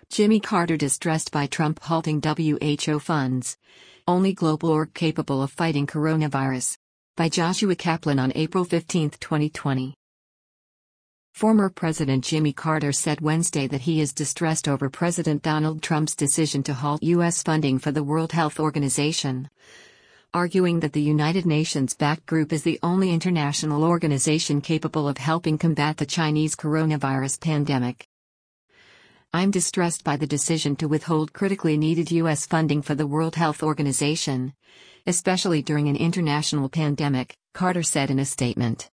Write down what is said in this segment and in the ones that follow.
Jimmy Carter distressed by Trump halting WHO funds. Only global org capable of fighting coronavirus. By Joshua Kaplan on April 15, 2020. Former President Jimmy Carter said Wednesday that he is distressed over President Donald Trump's decision to halt U.S. funding for the World Health Organization, arguing that the United Nations-backed group is the only international organization capable of helping combat the Chinese coronavirus pandemic. "I'm distressed by the decision to withhold critically needed U.S. funding for the World Health Organization, especially during an international pandemic," Carter said in a statement.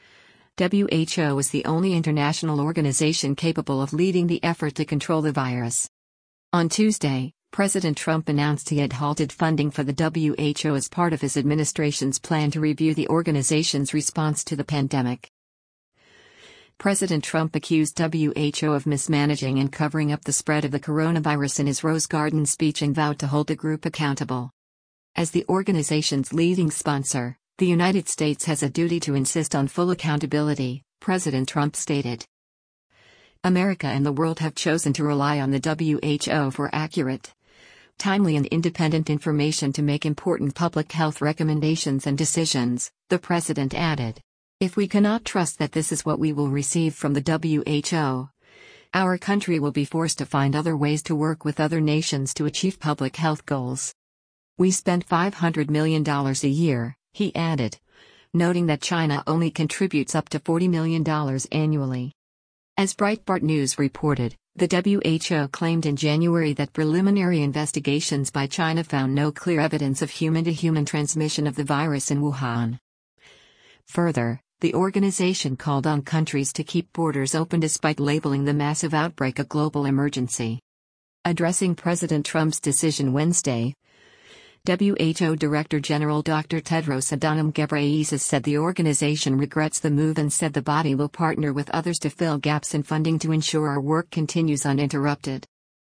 WHO is the only international organization capable of leading the effort to control the virus. On Tuesday, President Trump announced he had halted funding for the WHO as part of his administration's plan to review the organization's response to the pandemic. President Trump accused WHO of mismanaging and covering up the spread of the coronavirus in his Rose Garden speech and vowed to hold the group accountable. As the organization's leading sponsor, the United States has a duty to insist on full accountability, President Trump stated. America and the world have chosen to rely on the WHO for accurate, timely and independent information to make important public health recommendations and decisions, the president added. If we cannot trust that this is what we will receive from the WHO, our country will be forced to find other ways to work with other nations to achieve public health goals. We spend $500 million a year, he added, noting that China only contributes up to $40 million annually. As Breitbart News reported, the WHO claimed in January that preliminary investigations by China found no clear evidence of human-to-human transmission of the virus in Wuhan. Further, the organization called on countries to keep borders open despite labeling the massive outbreak a global emergency. Addressing President Trump's decision Wednesday, WHO Director General Dr. Tedros Adhanom Ghebreyesus said the organization regrets the move and said the body will partner with others to fill gaps in funding to ensure our work continues uninterrupted.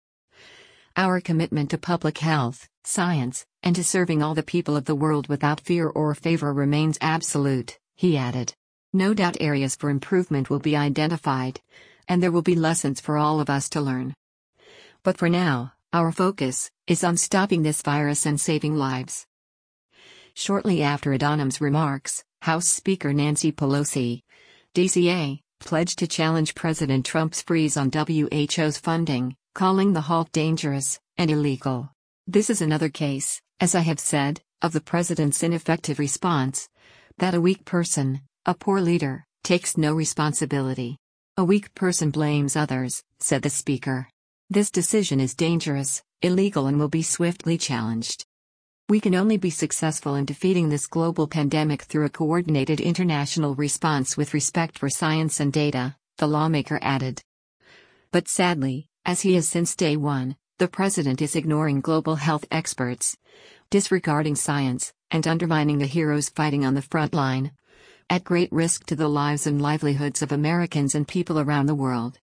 Our commitment to public health, science, and to serving all the people of the world without fear or favor remains absolute, he added. No doubt areas for improvement will be identified, and there will be lessons for all of us to learn. But for now, our focus is on stopping this virus and saving lives. Shortly after Adhanom's remarks, House Speaker Nancy Pelosi, DCA, pledged to challenge President Trump's freeze on WHO's funding, calling the halt dangerous and illegal. This is another case, as I have said, of the president's ineffective response, that a weak person, a poor leader, takes no responsibility. A weak person blames others, said the speaker. This decision is dangerous, illegal and will be swiftly challenged. We can only be successful in defeating this global pandemic through a coordinated international response with respect for science and data, the lawmaker added. But sadly, as he has since day one, the president is ignoring global health experts, disregarding science, and undermining the heroes fighting on the front line, at great risk to the lives and livelihoods of Americans and people around the world.